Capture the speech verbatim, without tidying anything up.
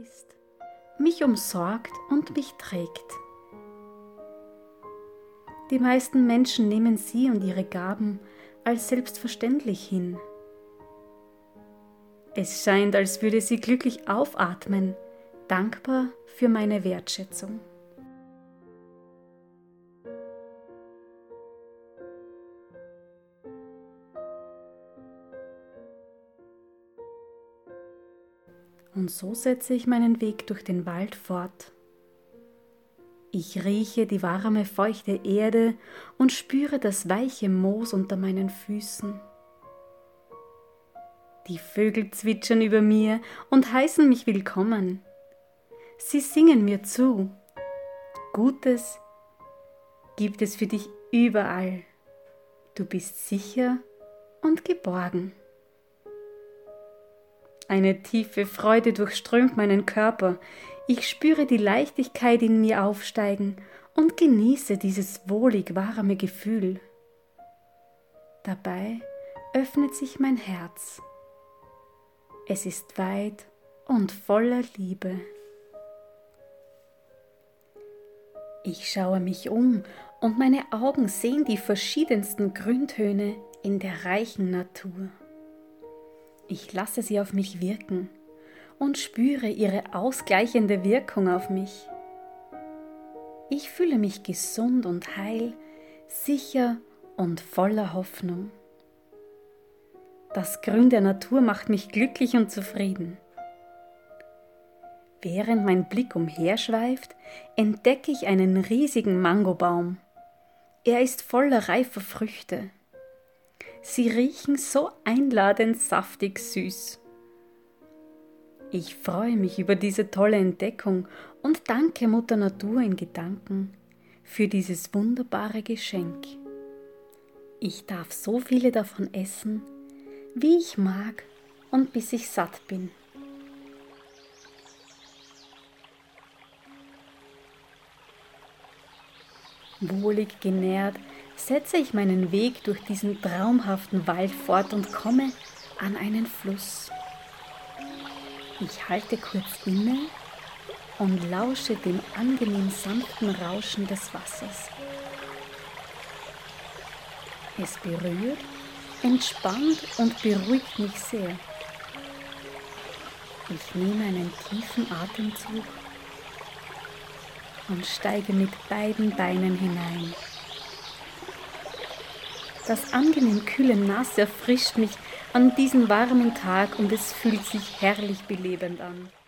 ist, mich umsorgt und mich trägt. Die meisten Menschen nehmen sie und ihre Gaben als selbstverständlich hin. Es scheint, als würde sie glücklich aufatmen, dankbar für meine Wertschätzung. Und so setze ich meinen Weg durch den Wald fort. Ich rieche die warme, feuchte Erde und spüre das weiche Moos unter meinen Füßen. Die Vögel zwitschern über mir und heißen mich willkommen. Sie singen mir zu. Gutes gibt es für dich überall. Du bist sicher und geborgen. Eine tiefe Freude durchströmt meinen Körper. Ich spüre die Leichtigkeit in mir aufsteigen und genieße dieses wohlig warme Gefühl. Dabei öffnet sich mein Herz. Es ist weit und voller Liebe. Ich schaue mich um und meine Augen sehen die verschiedensten Grüntöne in der reichen Natur. Ich lasse sie auf mich wirken und spüre ihre ausgleichende Wirkung auf mich. Ich fühle mich gesund und heil, sicher und voller Hoffnung. Das Grün der Natur macht mich glücklich und zufrieden. Während mein Blick umherschweift, entdecke ich einen riesigen Mangobaum. Er ist voller reifer Früchte. Sie riechen so einladend saftig süß. Ich freue mich über diese tolle Entdeckung und danke Mutter Natur in Gedanken für dieses wunderbare Geschenk. Ich darf so viele davon essen, wie ich mag und bis ich satt bin. Wohlig genährt setze ich meinen Weg durch diesen traumhaften Wald fort und komme an einen Fluss. Ich halte kurz inne und lausche dem angenehm sanften Rauschen des Wassers. Es berührt, entspannt und beruhigt mich sehr. Ich nehme einen tiefen Atemzug und steige mit beiden Beinen hinein. Das angenehm kühle Nass erfrischt mich an diesem warmen Tag und es fühlt sich herrlich belebend an.